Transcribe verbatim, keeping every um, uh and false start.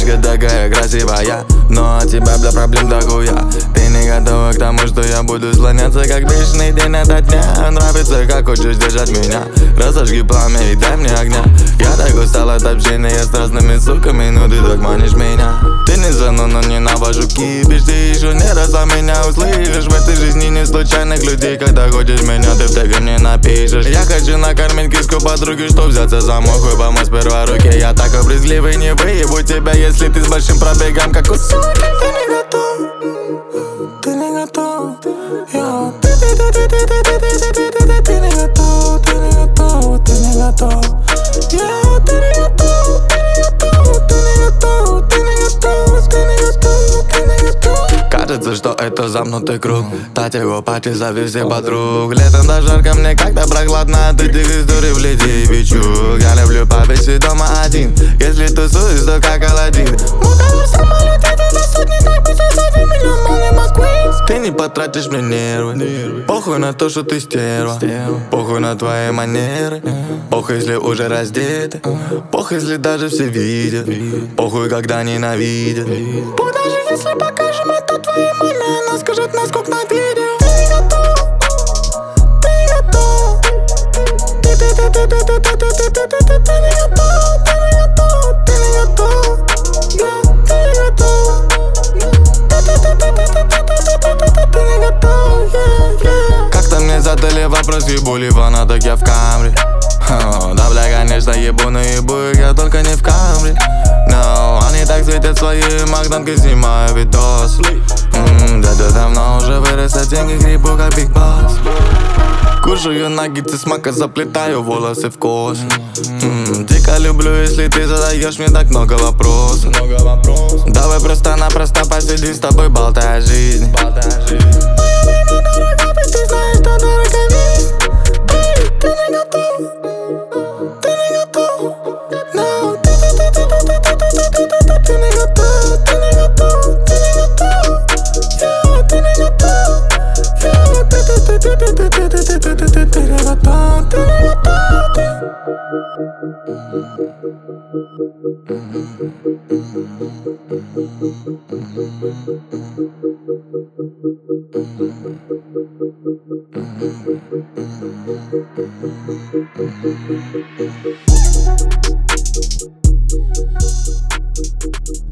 Девочка такая красивая, но от тебя, бля, проблем дохуя. Ты не готова к тому, что я буду слоняться как бешеный день ото дня. Нравится, как хочешь держать меня. Разожги пламя и дай мне огня. Я так устал от общения с разными суками, но ты так манишь меня. Ты не зану, но не навожу кипиш. Ты еще не раз о меня услышишь. В этой жизни не случайных людей. Когда хочешь меня, ты в теге мне напишешь. Я хочу накормить киску подруги, чтоб взяться за мой хуй, помочь сперва руке. Я так обрезгливый, не выебу тебя, если ты с большим пробегом, как у суки. Ты не готов, ты не готов, я. Ты, ты, ты, ты, ты, ты, ты, ты, ты, ты, ты, ты не готов, ты не готов, ты не готов, я. Ты не готов, ты не готов, ты не готов, ты не готов, ты не готов, ты не готов. Кажется, что это замкнутый круг. Тать его пати, зови все подруг. Летом да жарко, мне как-то прохладно от этих историй в леди бичуг. Я люблю побыть дома один. Если тусуюсь, то как Аладдин. Мотор в самолете, ты за сотни, так быстро зови меня, мало Москвы. Ты не потратишь мне нервы. Похуй на то, что ты стерва. Похуй на твои манеры. Похуй, если уже раздеты. Похуй, если даже все видят. Похуй, когда ненавидят. Пусть даже если покажем это твоей маме, она скажет, насколько на видео. Ты не готов, ты не готов. Ты, ты, ты, ты, ты, ты, ты, ты, ты, ты, ты, ты не готов, ты не готов, ты не готов, я. Ты не готов, ты, ты, ты, ты, ты, ты, ты, ты, ты, ты, ты не готов, yeah, yeah. Как-то мне задали вопрос, ебу ли фанаток я в Камри. О, да бля, конечно, ебу, но ебу их я только не в Камри. No, они так светят свои магнанкой, снимаю видос. Ммм, дядя давно уже вырос, а деньги грибу как Биг Босс. Кушаю наггетсы с мака, заплетаю волосы в косу. Ммм, дико люблю, если ты задаешь мне так много вопросов. Давай просто-напросто посиди с тобой, болтай о жизни. Мое время дорого, ведь ты знаешь, что дорого ведь. Эй, ты не готов, ты не готов. No, ты, ты, ты, ты, ты, ты, ты, ты, ты, ты, ты, ты не готов, ты не готов, ты не готов. Я, ты не готов. Я, ты, ты, ты, ты, ты, ты, ты, ты, ты, ты, ты, ты не готов, ты не готов, ты. Thank you.